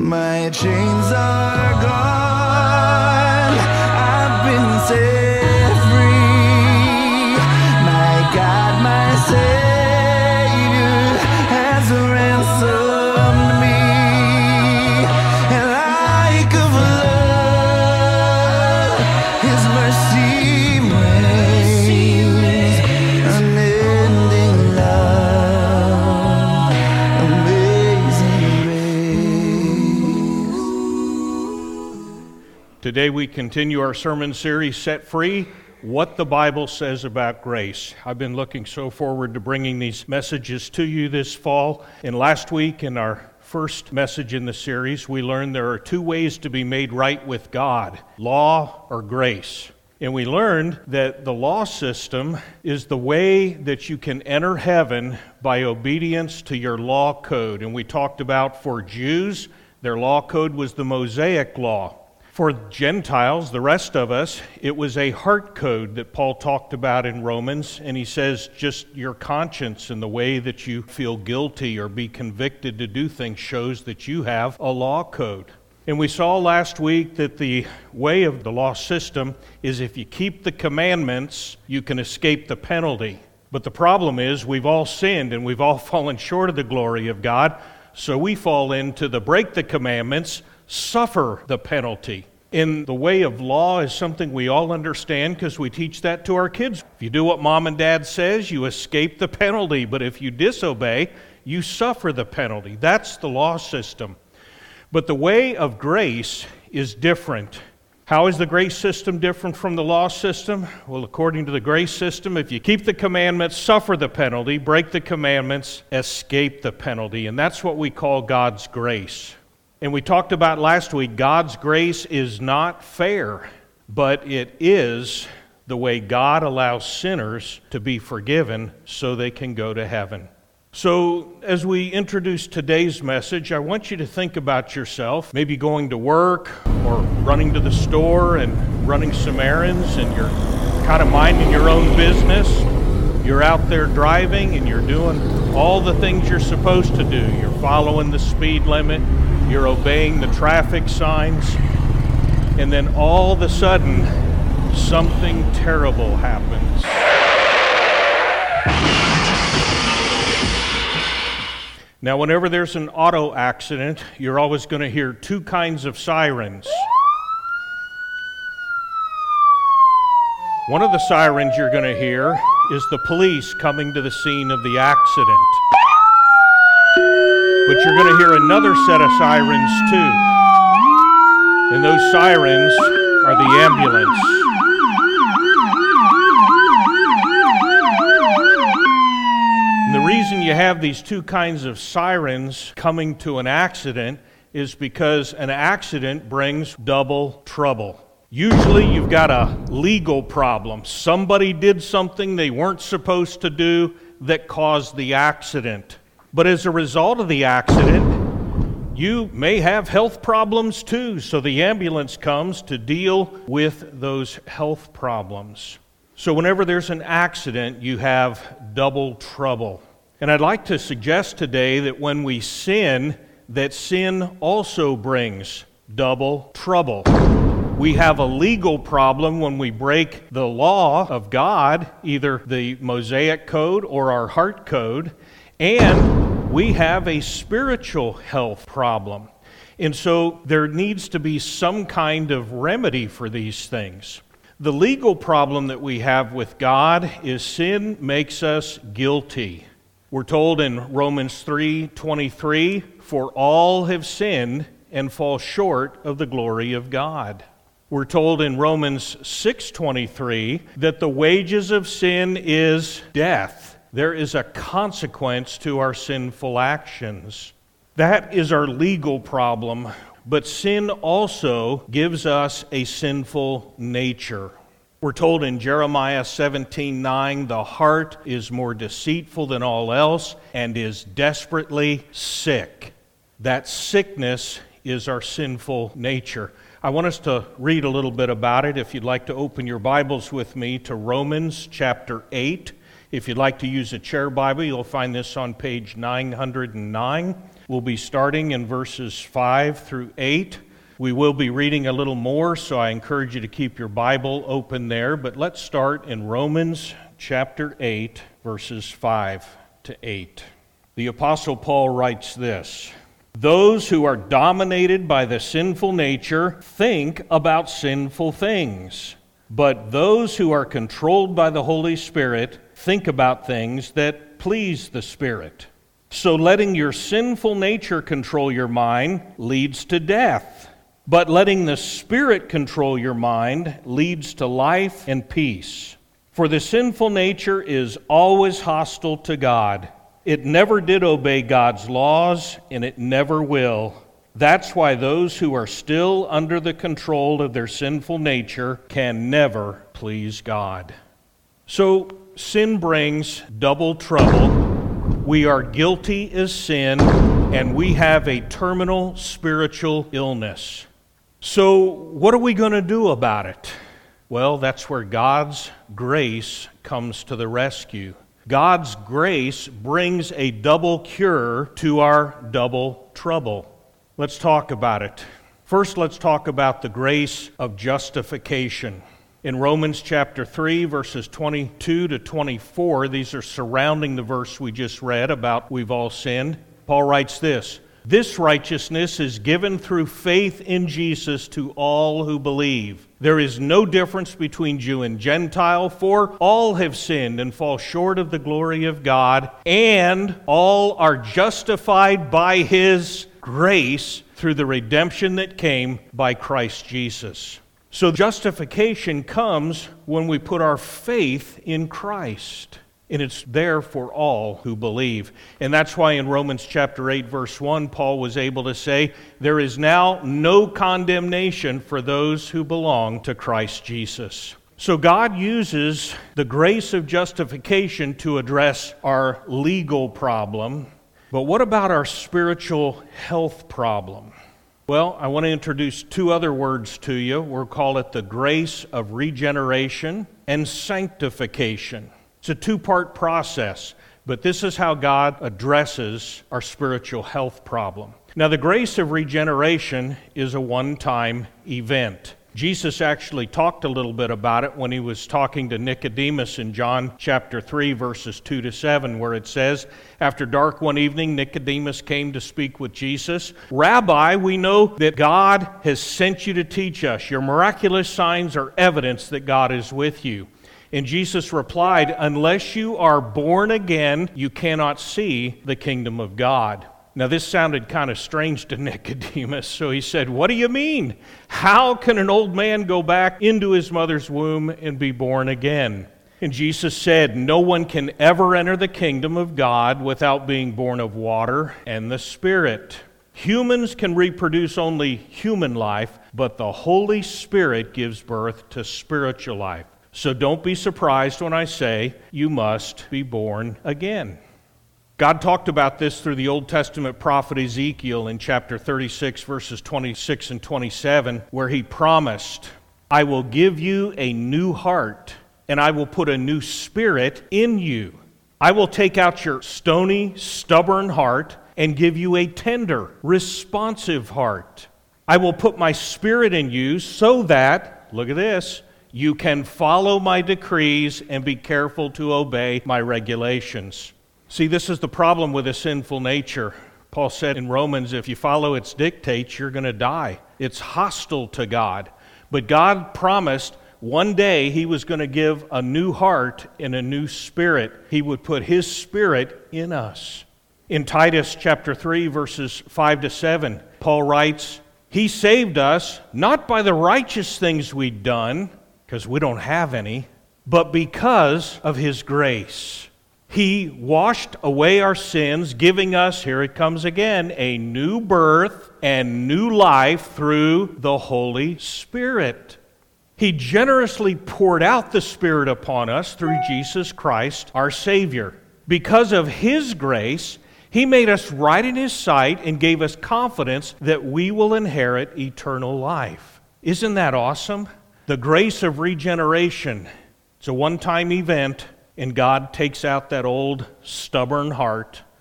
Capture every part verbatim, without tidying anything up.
My chains are gone, I've been set free. My God, my Savior has ransomed me. And like a flood, His mercy reigns. Unending love, amazing grace. Today we continue our sermon series, Set Free, What the Bible Says About Grace. I've been looking so forward to bringing these messages to you this fall. And last week, in our first message in the series, we learned there are two ways to be made right with God, law or grace. And we learned that the law system is the way that you can enter heaven by obedience to your law code. And we talked about for Jews, their law code was the Mosaic law. For Gentiles, the rest of us, it was a heart code that Paul talked about in Romans, and he says just your conscience and the way that you feel guilty or be convicted to do things shows that you have a law code. And we saw last week that the way of the law system is if you keep the commandments, you can escape the penalty. But the problem is we've all sinned and we've all fallen short of the glory of God, so we fall into the break the commandments, suffer the penalty. In the way of law is something we all understand because we teach that to our kids. If you do what mom and dad says, you escape the penalty. But if you disobey, you suffer the penalty. That's the law system. But the way of grace is different. How is the grace system different from the law system? Well, according to the grace system, if you keep the commandments, suffer the penalty, break the commandments, escape the penalty. And that's what we call God's grace. And we talked about last week, God's grace is not fair, but it is the way God allows sinners to be forgiven so they can go to heaven. So as we introduce today's message, I want you to think about yourself, maybe going to work or running to the store and running some errands, and you're kind of minding your own business. You're out there driving and you're doing all the things you're supposed to do. You're following the speed limit. You're obeying the traffic signs, and then all of a sudden, something terrible happens. Now, whenever there's an auto accident, you're always going to hear two kinds of sirens. One of the sirens you're going to hear is the police coming to the scene of the accident. But you're going to hear another set of sirens too. And those sirens are the ambulance. And the reason you have these two kinds of sirens coming to an accident is because an accident brings double trouble. Usually you've got a legal problem. Somebody did something they weren't supposed to do that caused the accident. But as a result of the accident, you may have health problems too, so the ambulance comes to deal with those health problems. So whenever there's an accident, you have double trouble. And I'd like to suggest today that when we sin, that sin also brings double trouble. We have a legal problem when we break the law of God, either the Mosaic code or our heart code, and we have a spiritual health problem. And so there needs to be some kind of remedy for these things. The legal problem that we have with God is sin makes us guilty. We're told in Romans three twenty-three, "For all have sinned and fall short of the glory of God." We're told in Romans six twenty-three that the wages of sin is death. There is a consequence to our sinful actions. That is our legal problem, but sin also gives us a sinful nature. We're told in Jeremiah seventeen nine, "The heart is more deceitful than all else and is desperately sick." That sickness is our sinful nature. I want us to read a little bit about it. If you'd like to open your Bibles with me to Romans chapter eight. If you'd like to use a chair Bible, you'll find this on page nine hundred nine. We'll be starting in verses five through eight. We will be reading a little more, so I encourage you to keep your Bible open there. But let's start in Romans chapter eight, verses five to eight. The Apostle Paul writes this: "Those who are dominated by the sinful nature think about sinful things, but those who are controlled by the Holy Spirit think about things that please the Spirit. So letting your sinful nature control your mind leads to death, but letting the Spirit control your mind leads to life and peace. For the sinful nature is always hostile to God. It never did obey God's laws, and it never will. That's why those who are still under the control of their sinful nature can never please God." So, sin brings double trouble. We are guilty as sin, and we have a terminal spiritual illness. So, what are we going to do about it? Well, that's where God's grace comes to the rescue. God's grace brings a double cure to our double trouble. Let's talk about it. First, let's talk about the grace of justification. In Romans chapter three, verses twenty-two to twenty-four, these are surrounding the verse we just read about we've all sinned. Paul writes this: "This righteousness is given through faith in Jesus to all who believe. There is no difference between Jew and Gentile, for all have sinned and fall short of the glory of God, and all are justified by His grace through the redemption that came by Christ Jesus." So justification comes when we put our faith in Christ. And it's there for all who believe. And that's why in Romans chapter eight, verse one, Paul was able to say, "There is now no condemnation for those who belong to Christ Jesus." So God uses the grace of justification to address our legal problem. But what about our spiritual health problem? Well, I want to introduce two other words to you. We'll call it the grace of regeneration and sanctification. It's a two-part process, but this is how God addresses our spiritual health problem. Now, the grace of regeneration is a one-time event. Jesus actually talked a little bit about it when he was talking to Nicodemus in John chapter three, verses two to seven, where it says, "After dark one evening, Nicodemus came to speak with Jesus. 'Rabbi, we know that God has sent you to teach us. Your miraculous signs are evidence that God is with you.' And Jesus replied, 'Unless you are born again, you cannot see the kingdom of God.'" Now this sounded kind of strange to Nicodemus, so he said, "What do you mean? How can an old man go back into his mother's womb and be born again?" And Jesus said, "No one can ever enter the kingdom of God without being born of water and the Spirit. Humans can reproduce only human life, but the Holy Spirit gives birth to spiritual life. So don't be surprised when I say you must be born again." God talked about this through the Old Testament prophet Ezekiel in chapter thirty-six, verses twenty-six and twenty-seven, where he promised, "I will give you a new heart, and I will put a new spirit in you. I will take out your stony, stubborn heart and give you a tender, responsive heart. I will put my spirit in you so that," look at this, "you can follow my decrees and be careful to obey my regulations." See, this is the problem with a sinful nature. Paul said in Romans, if you follow its dictates, you're going to die. It's hostile to God. But God promised one day He was going to give a new heart and a new spirit. He would put His Spirit in us. In Titus chapter three, verses five to seven, Paul writes, "He saved us not by the righteous things we'd done," because we don't have any, "but because of His grace. He washed away our sins, giving us," here it comes again, "a new birth and new life through the Holy Spirit." He generously poured out the Spirit upon us through Jesus Christ, our Savior. Because of His grace, He made us right in His sight and gave us confidence that we will inherit eternal life. Isn't that awesome? The grace of regeneration. It's a one-time event, and God takes out that old stubborn heart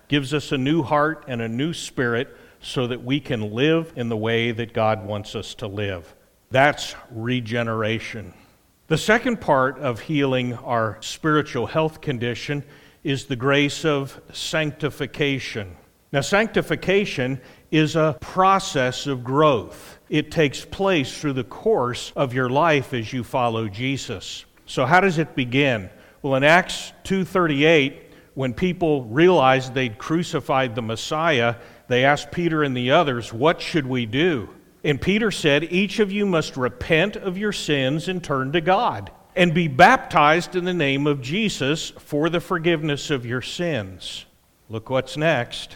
gives us a new heart and a new spirit so that we can live in the way that God wants us to live. That's regeneration. The second part of healing our spiritual health condition is the grace of sanctification. Now, sanctification is a process of growth. It takes place through the course of your life as you follow Jesus. So how does it begin? Well, in Acts two thirty-eight, when people realized they'd crucified the Messiah, they asked Peter and the others, "What should we do?" And Peter said, "Each of you must repent of your sins and turn to God, and be baptized in the name of Jesus for the forgiveness of your sins." Look what's next.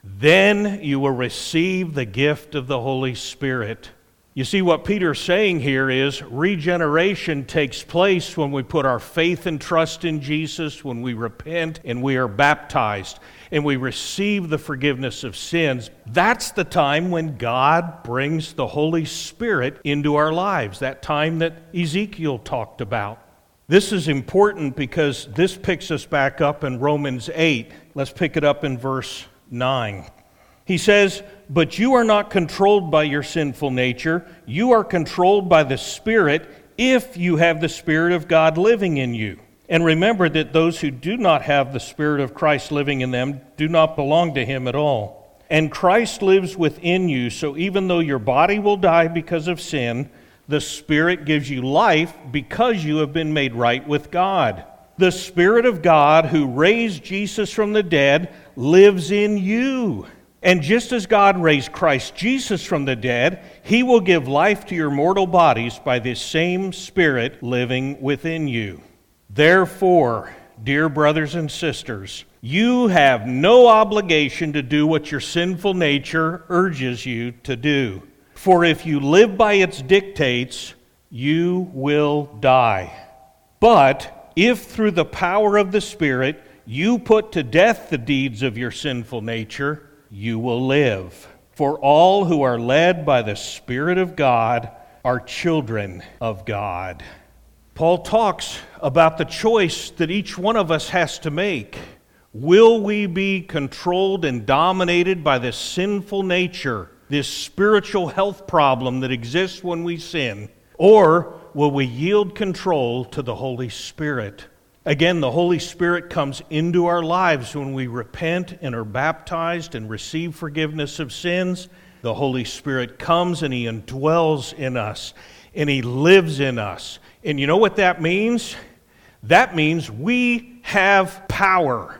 "Then you will receive the gift of the Holy Spirit." You see, what Peter's saying here is regeneration takes place when we put our faith and trust in Jesus, when we repent and we are baptized, and we receive the forgiveness of sins. That's the time when God brings the Holy Spirit into our lives, that time that Ezekiel talked about. This is important because this picks us back up in Romans eight. Let's pick it up in verse nine. He says, "But you are not controlled by your sinful nature. You are controlled by the Spirit, if you have the Spirit of God living in you. And remember that those who do not have the Spirit of Christ living in them do not belong to Him at all. And Christ lives within you, so even though your body will die because of sin, the Spirit gives you life because you have been made right with God. The Spirit of God who raised Jesus from the dead lives in you. And just as God raised Christ Jesus from the dead, He will give life to your mortal bodies by this same Spirit living within you. Therefore, dear brothers and sisters, you have no obligation to do what your sinful nature urges you to do. For if you live by its dictates, you will die. But if through the power of the Spirit you put to death the deeds of your sinful nature, you will live. For all who are led by the Spirit of God are children of God." Paul talks about the choice that each one of us has to make. Will we be controlled and dominated by this sinful nature, this spiritual health problem that exists when we sin, or will we yield control to the Holy Spirit? Again, the Holy Spirit comes into our lives when we repent and are baptized and receive forgiveness of sins. The Holy Spirit comes and He indwells in us, and He lives in us. And you know what that means? That means we have power.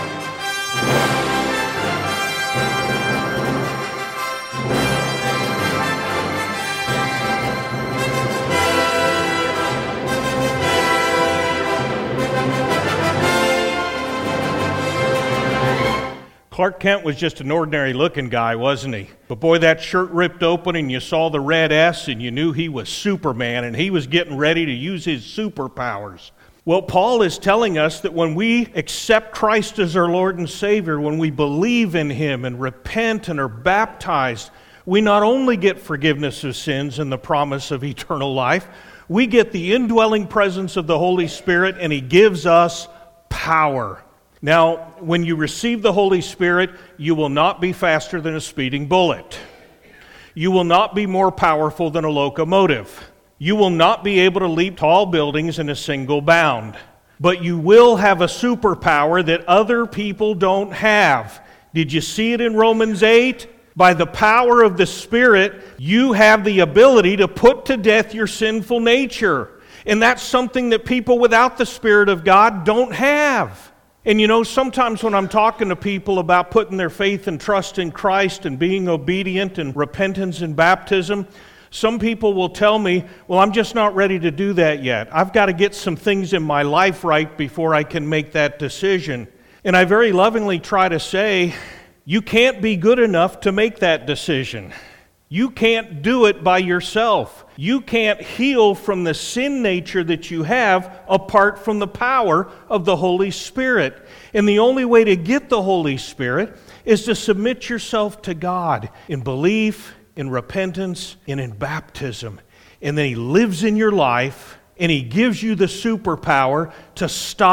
Clark Kent was just an ordinary looking guy, wasn't he? But boy, that shirt ripped open and you saw the red S and you knew he was Superman and he was getting ready to use his superpowers. Well, Paul is telling us that when we accept Christ as our Lord and Savior, when we believe in Him and repent and are baptized, we not only get forgiveness of sins and the promise of eternal life, we get the indwelling presence of the Holy Spirit, and He gives us power. Now, when you receive the Holy Spirit, you will not be faster than a speeding bullet. You will not be more powerful than a locomotive. You will not be able to leap tall buildings in a single bound. But you will have a superpower that other people don't have. Did you see it in Romans eight? By the power of the Spirit, you have the ability to put to death your sinful nature. And that's something that people without the Spirit of God don't have. And you know, sometimes when I'm talking to people about putting their faith and trust in Christ and being obedient and repentance and baptism, some people will tell me, well, I'm just not ready to do that yet. I've got to get some things in my life right before I can make that decision. And I very lovingly try to say, you can't be good enough to make that decision. You can't do it by yourself. You can't heal from the sin nature that you have apart from the power of the Holy Spirit. And the only way to get the Holy Spirit is to submit yourself to God in belief, in repentance, and in baptism. And then He lives in your life, and He gives you the superpower to stop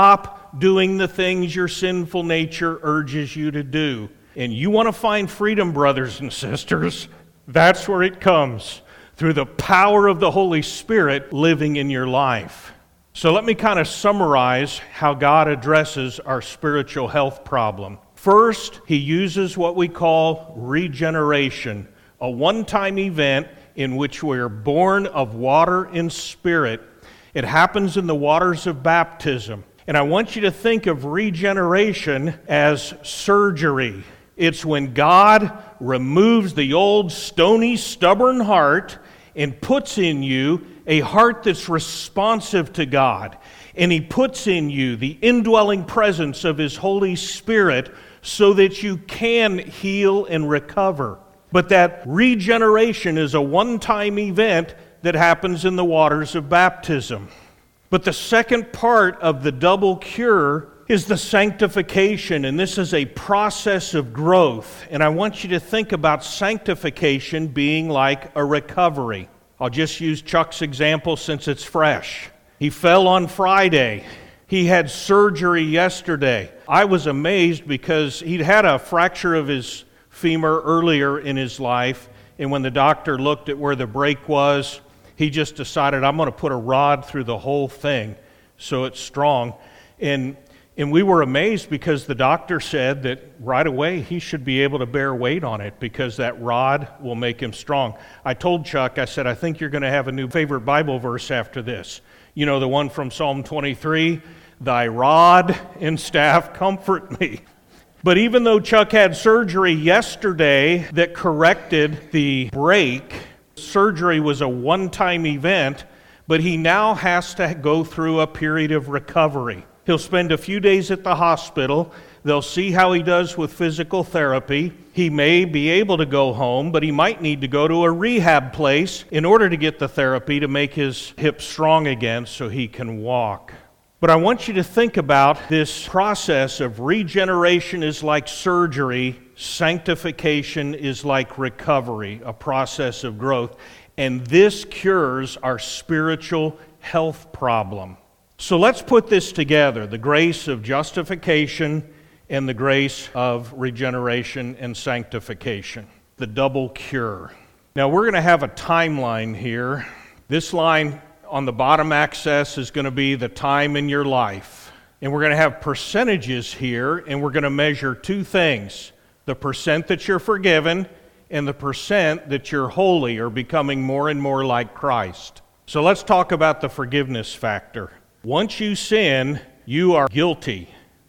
stop doing the things your sinful nature urges you to do. And you want to find freedom, brothers and sisters, that's where it comes, through the power of the Holy Spirit living in your life. So let me kind of summarize how God addresses our spiritual health problem. First, He uses what we call regeneration, a one-time event in which we are born of water and spirit. It happens in the waters of baptism. And I want you to think of regeneration as surgery. It's when God removes the old stony, stubborn heart and puts in you a heart that's responsive to God. And He puts in you the indwelling presence of His Holy Spirit so that you can heal and recover. But that regeneration is a one-time event that happens in the waters of baptism. But the second part of the double cure is the sanctification, and this is a process of growth. And I want you to think about sanctification being like a recovery. I'll just use Chuck's example since it's fresh. He fell on Friday. He had surgery yesterday. I was amazed because he'd had a fracture of his femur earlier in his life, and when the doctor looked at where the break was, he just decided, I'm going to put a rod through the whole thing so it's strong. And and we were amazed because the doctor said that right away he should be able to bear weight on it because that rod will make him strong. I told Chuck, I said, I think you're going to have a new favorite Bible verse after this. You know, the one from Psalm twenty-three, thy rod and staff comfort me. But even though Chuck had surgery yesterday that corrected the break, surgery was a one-time event, but he now has to go through a period of recovery. He'll spend a few days at the hospital. They'll see how he does with physical therapy. He may be able to go home, but he might need to go to a rehab place in order to get the therapy to make his hip strong again so he can walk. But I want you to think about this process of regeneration is like surgery, sanctification is like recovery, a process of growth. And this cures our spiritual health problem. So let's put this together, the grace of justification and the grace of regeneration and sanctification, the double cure. Now we're going to have a timeline here. This line on the bottom axis is going to be the time in your life. And we're going to have percentages here, and we're going to measure two things, the percent that you're forgiven and the percent that you're holy or becoming more and more like Christ. So let's talk about the forgiveness factor. Once you sin, you are guilty.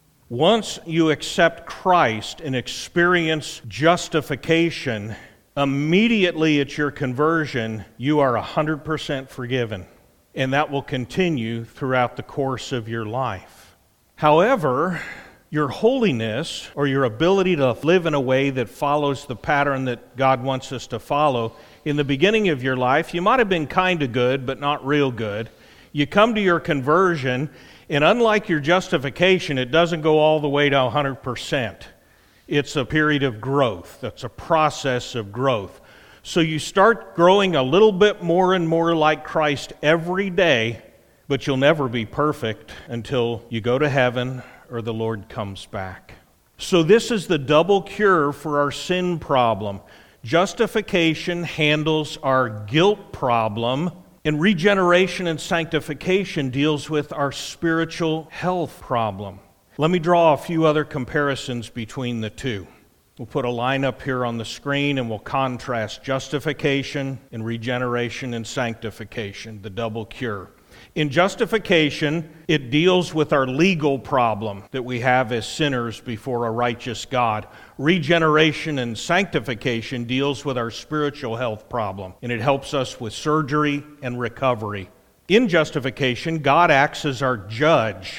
Once you accept Christ and experience justification, immediately at your conversion, you are one hundred percent forgiven. And that will continue throughout the course of your life. However, your holiness or your ability to live in a way that follows the pattern that God wants us to follow, in the beginning of your life, you might have been kind of good, but not real good. You come to your conversion, and unlike your justification, it doesn't go all the way to one hundred percent. It's a period of growth. That's a process of growth. So you start growing a little bit more and more like Christ every day, but you'll never be perfect until you go to heaven or the Lord comes back. So this is the double cure for our sin problem. Justification handles our guilt problem, and regeneration and sanctification deals with our spiritual health problem. Let me draw a few other comparisons between the two. We'll put a line up here on the screen and we'll contrast justification and regeneration and sanctification, the double cure. In justification, it deals with our legal problem that we have as sinners before a righteous God. Regeneration and sanctification deals with our spiritual health problem, and it helps us with surgery and recovery. In justification, God acts as our judge,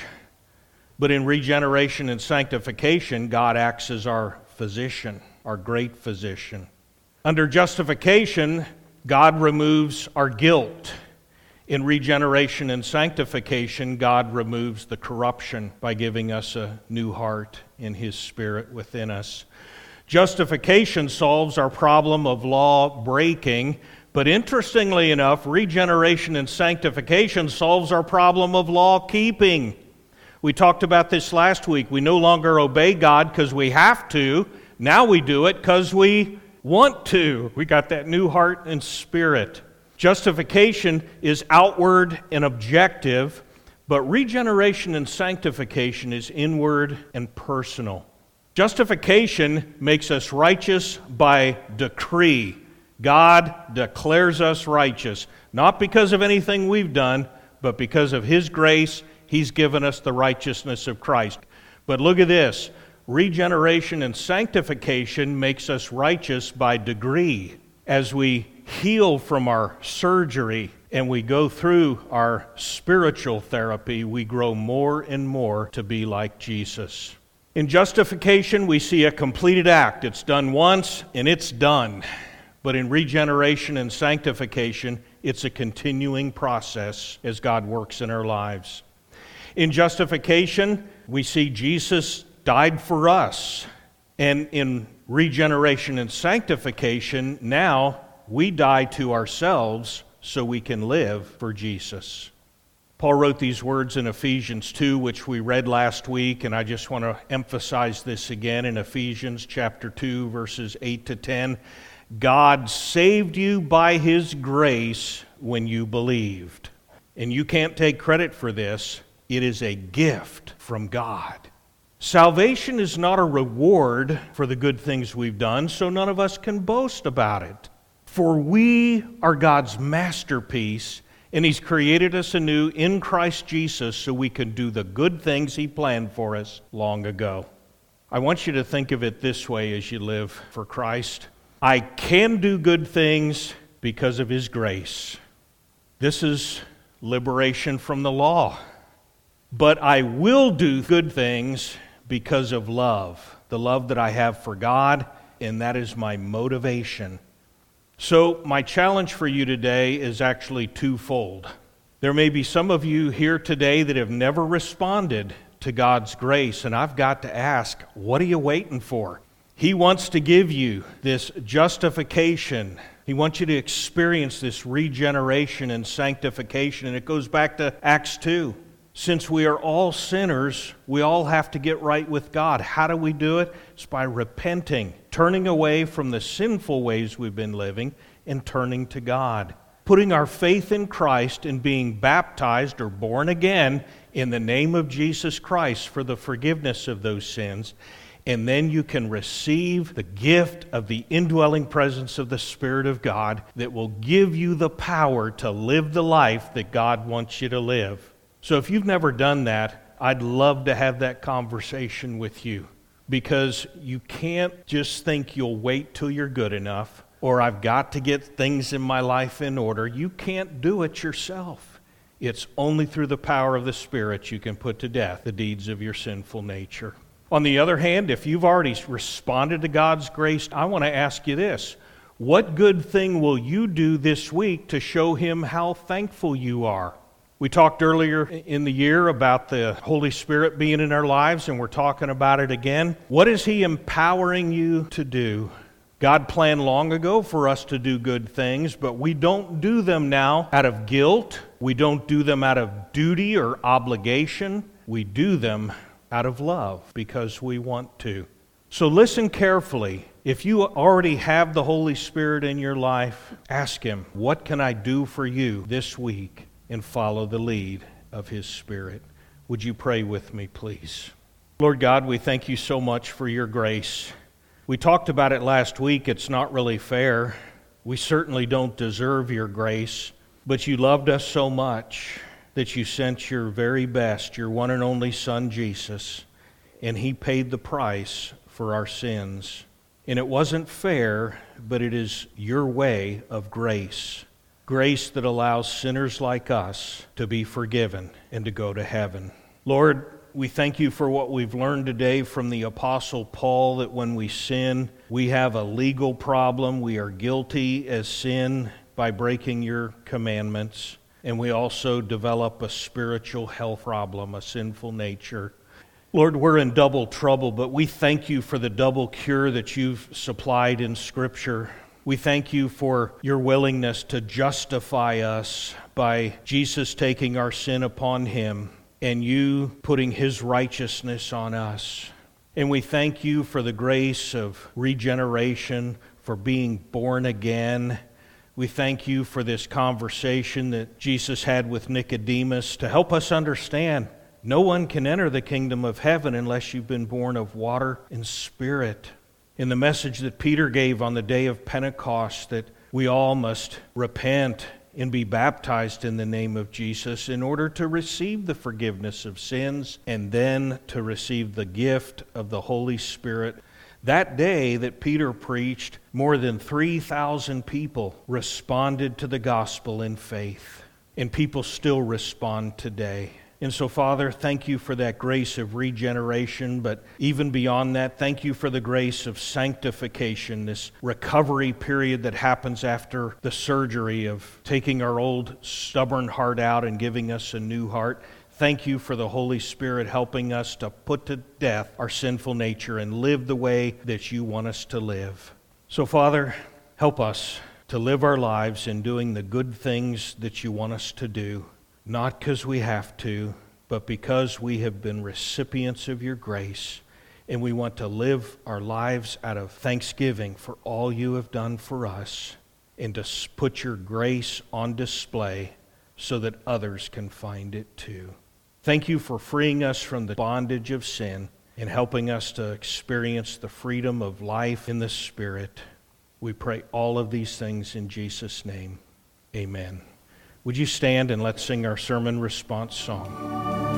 but in regeneration and sanctification, God acts as our physician, our great physician. Under justification, God removes our guilt. In regeneration and sanctification, God removes the corruption by giving us a new heart in His Spirit within us. Justification solves our problem of law breaking, but interestingly enough, regeneration and sanctification solves our problem of law keeping. We talked about this last week. We no longer obey God because we have to. Now we do it because we want to. We got that new heart and spirit. Justification is outward and objective, but regeneration and sanctification is inward and personal. Justification makes us righteous by decree. God declares us righteous, not because of anything we've done, but because of His grace. He's given us the righteousness of Christ. But look at this. Regeneration and sanctification makes us righteous by degree. As we heal from our surgery and we go through our spiritual therapy, we grow more and more to be like Jesus. In justification, we see a completed act. It's done once and it's done. But in regeneration and sanctification, it's a continuing process as God works in our lives. In justification, we see Jesus died for us. And in regeneration and sanctification, now we die to ourselves so we can live for Jesus. Paul wrote these words in Ephesians two, which we read last week, and I just want to emphasize this again in Ephesians chapter two, verses eight to ten. God saved you by His grace when you believed. And you can't take credit for this. It is a gift from God. Salvation is not a reward for the good things we've done, so none of us can boast about it. For we are God's masterpiece, and He's created us anew in Christ Jesus so we can do the good things He planned for us long ago. I want you to think of it this way as you live for Christ. I can do good things because of His grace. This is liberation from the law. But I will do good things because of love, the love that I have for God, and that is my motivation. So my challenge for you today is actually twofold. There may be some of you here today that have never responded to God's grace, and I've got to ask, what are you waiting for? He wants to give you this justification. He wants you to experience this regeneration and sanctification, and it goes back to Acts two. Since we are all sinners, we all have to get right with God. How do we do it? It's by repenting, turning away from the sinful ways we've been living and turning to God. Putting our faith in Christ and being baptized or born again in the name of Jesus Christ for the forgiveness of those sins. And then you can receive the gift of the indwelling presence of the Spirit of God that will give you the power to live the life that God wants you to live. So if you've never done that, I'd love to have that conversation with you, because you can't just think you'll wait till you're good enough, or I've got to get things in my life in order. You can't do it yourself. It's only through the power of the Spirit you can put to death the deeds of your sinful nature. On the other hand, if you've already responded to God's grace, I want to ask you this. What good thing will you do this week to show Him how thankful you are? We talked earlier in the year about the Holy Spirit being in our lives, and we're talking about it again. What is He empowering you to do? God planned long ago for us to do good things, but we don't do them now out of guilt. We don't do them out of duty or obligation. We do them out of love because we want to. So listen carefully. If you already have the Holy Spirit in your life, ask Him, what can I do for you this week? And follow the lead of His Spirit. Would you pray with me, please? Lord God, we thank You so much for Your grace. We talked about it last week. It's not really fair. We certainly don't deserve Your grace, but You loved us so much that You sent Your very best, Your one and only Son, Jesus, and He paid the price for our sins. And it wasn't fair, but it is Your way of grace. Grace that allows sinners like us to be forgiven and to go to heaven. Lord, we thank You for what we've learned today from the Apostle Paul, that when we sin, we have a legal problem. We are guilty as sin by breaking Your commandments. And we also develop a spiritual health problem, a sinful nature. Lord, we're in double trouble, but we thank You for the double cure that You've supplied in Scripture. We thank You for Your willingness to justify us by Jesus taking our sin upon Him. and you putting his righteousness on us. And we thank you for the grace of regeneration, for being born again. We thank you for this conversation that Jesus had with Nicodemus to help us understand no one can enter the kingdom of heaven unless you've been born of water and spirit. In the message that Peter gave on the day of Pentecost, that we all must repent and be baptized in the name of Jesus in order to receive the forgiveness of sins and then to receive the gift of the Holy Spirit. That day that Peter preached, more than three thousand people responded to the gospel in faith, and people still respond today. And so, Father, thank you for that grace of regeneration, but even beyond that, thank you for the grace of sanctification, this recovery period that happens after the surgery of taking our old stubborn heart out and giving us a new heart. Thank you for the Holy Spirit helping us to put to death our sinful nature and live the way that you want us to live. So, Father, help us to live our lives in doing the good things that you want us to do. Not because we have to, but because we have been recipients of your grace, and we want to live our lives out of thanksgiving for all you have done for us, and to put your grace on display so that others can find it too. Thank you for freeing us from the bondage of sin and helping us to experience the freedom of life in the Spirit. We pray all of these things in Jesus' name. Amen. Would you stand and let's sing our sermon response song?